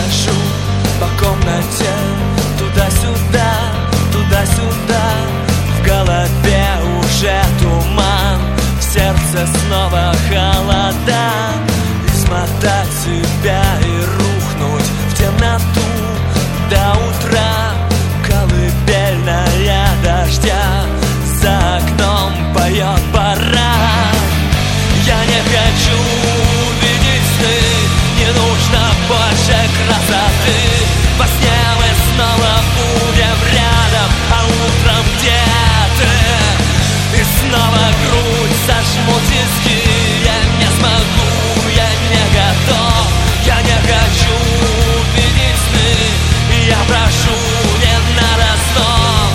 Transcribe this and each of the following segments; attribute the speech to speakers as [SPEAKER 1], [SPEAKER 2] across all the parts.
[SPEAKER 1] хожу по комнате, туда-сюда, туда-сюда. В голове уже туман, в сердце снова холода. Измотать себя и рухнуть в темноту до утра. Колыбельная дождя за окном поет баран. Я не хочу видеть сны, не нужно больше красоты. Во сне мы снова будем рядом, а утром где ты? И снова грудь сожму тиски. Я не смогу, я не готов. Я не хочу видеть сны, я прошу, не надо снов.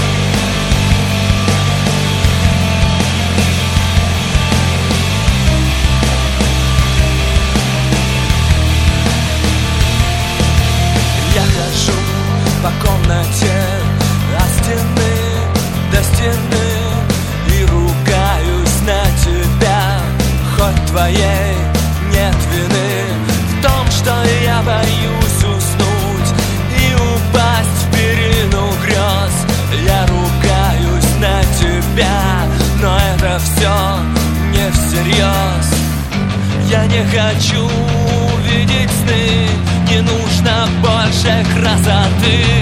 [SPEAKER 1] Я хожу по комнате от стены до стены и ругаюсь на тебя, хоть твоей нет вины в том, что я боюсь уснуть и упасть в перину грез. Я ругаюсь на тебя, но это все не всерьез. Я не хочу видеть сны, не нужно больше красоты.